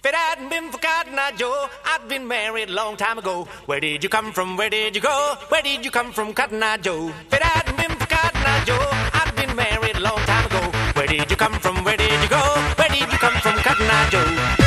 it hadn't been for Cotton Eye Joe, I'd been married a long time ago. Where did you come from? Where did you go? Where did you come from, Cotton Eye Joe? If it hadn't been for Cotton Eye Joe, I'd been married a long time ago. Where did you come from? Where did you go? Where did you come from, Cotton Eye Joe?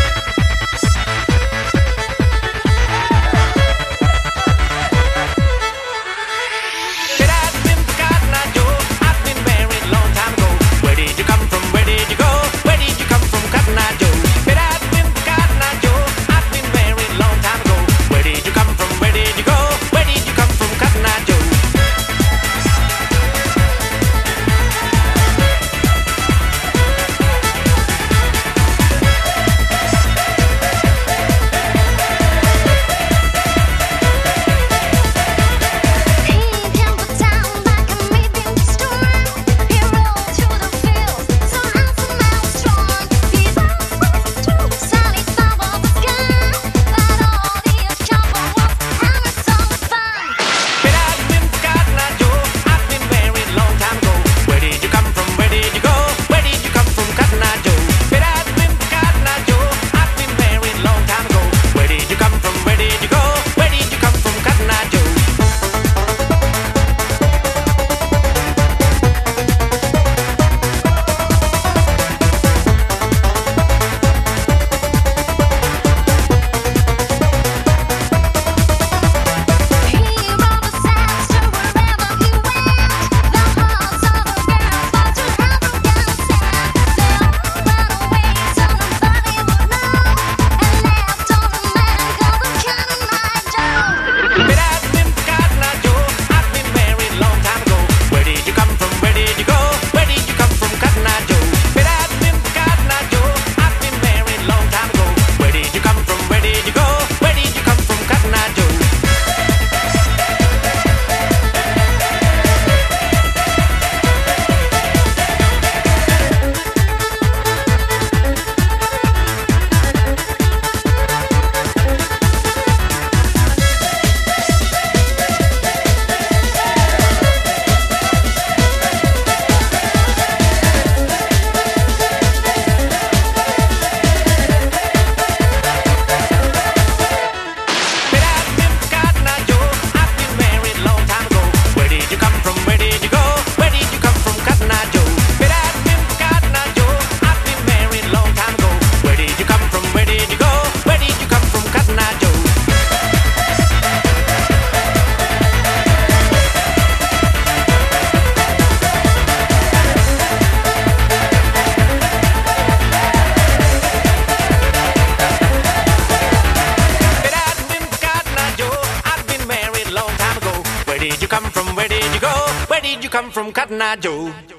Where did you come from? Where did you go? Where did you come from, Cotton Eye Joe?